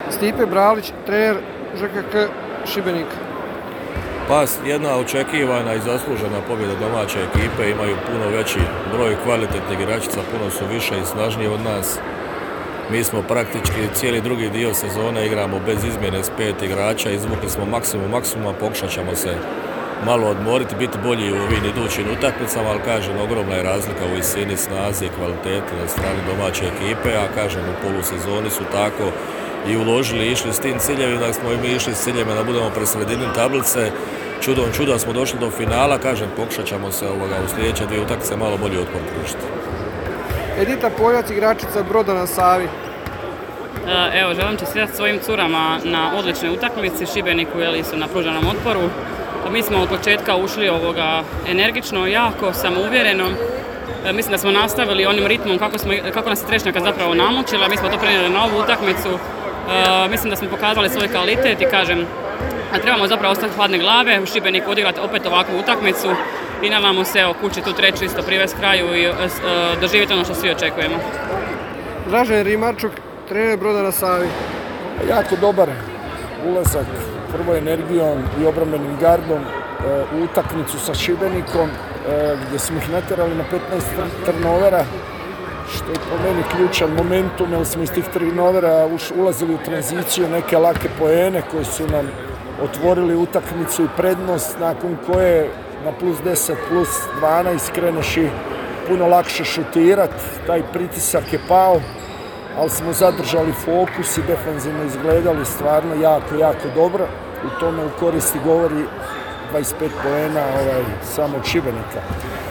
Stipe Bralić, trener ŽKK Šibenik. Pa jedna očekivana i zaslužena pobjeda domaće ekipe, imaju puno veći broj kvalitetnih igračica, puno su više i snažniji od nas. Mi smo praktički cijeli drugi dio sezone igramo bez izmjene s 5 igrača, izvukli smo maksimum, pokušat ćemo se malo odmoriti, biti bolji u ovim idućim utakmicama, ali kažem, ogromna je razlika u visini, snazi i kvaliteti na strani domaće ekipe, a kažem, u polusezoni su tako i uložili i išli s tim ciljevima, da smo i mi išli s ciljevima da budemo pred sredinom tablice. Čudom smo došli do finala, kažem, pokušat ćemo se u sljedeće 2 utakmice malo bolje otpor pružiti. Edita Poljac, igračica Broda na Savi. Evo, želim čestitati svojim curama na odličnoj utakmici. Šibeniku su na pruženom otporu. Mi smo od početka ušli energično, jako, samouvjereno. Mislim da smo nastavili onim ritmom kako nas je trešnjaka zapravo namučila. Mi smo to prenijeli na ovu utakmicu. Mislim da smo pokazali svoj kvalitet i kažem, trebamo zapravo ostati hladne glave, u Šibeniku odigrati opet ovakvu utakmicu i nadamo se kući tu treću isto privesti kraju i doživjeti ono što svi očekujemo. Dražen Rimarčuk, trener Broda na Savi. Jako dobar ulazak prvo energijom i obrambenim gardom u utakmicu sa Šibenikom gdje smo ih natjerali na 15 turnovera, što je po meni ključan momentum, jer smo iz tih turnovera ulazili u tranziciju, neke lake poene koji su nam otvorili utakmicu i prednost, nakon koje na plus 10, plus 12 kreneš i puno lakše šutirati. Taj pritisak je pao, ali smo zadržali fokus i defanzivno izgledali stvarno jako dobro. U tome u koristi govori 25 poena samo od Šibenika.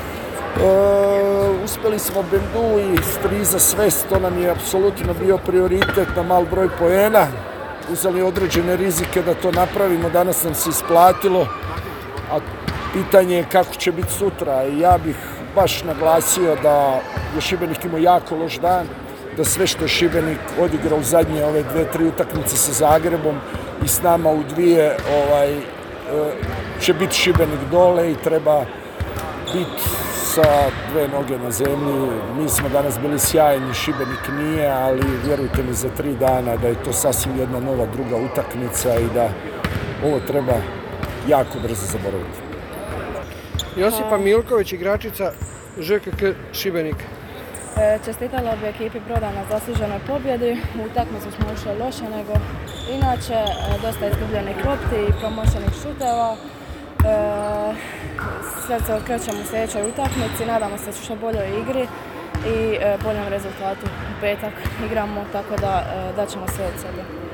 Uspjeli smo Bendu i Striza svest, to nam je apsolutno bio prioritet na mal broj poena. Uzeli određene rizike da to napravimo, danas nam se isplatilo, a pitanje je kako će biti sutra. I ja bih baš naglasio da je Šibenik imao jako loš dan, da sve što je Šibenik odigrao u zadnje ove 2-3 utakmice sa Zagrebom i s nama u 2 će biti Šibenik dole i treba biti sa 2 noge na zemlji. Mi smo danas bili sjajni, Šibenik nije, ali vjerujte mi za 3 dana da je to sasvim jedna nova druga utakmica i da ovo treba jako brzo zaboraviti. Josipa Milković, igračica ŽKK Šibenik. Čestitala bi ekipi Broda na zasluženoj pobjedi. U utakmicu smo ušli loše nego inače, dosta izgubljenih lopti i promašenih šuteva. Sve se okrećemo u sljedećoj utakmici, nadamo se što boljoj igri i boljem rezultatu. U petak igramo, tako da ćemo sve od sebe.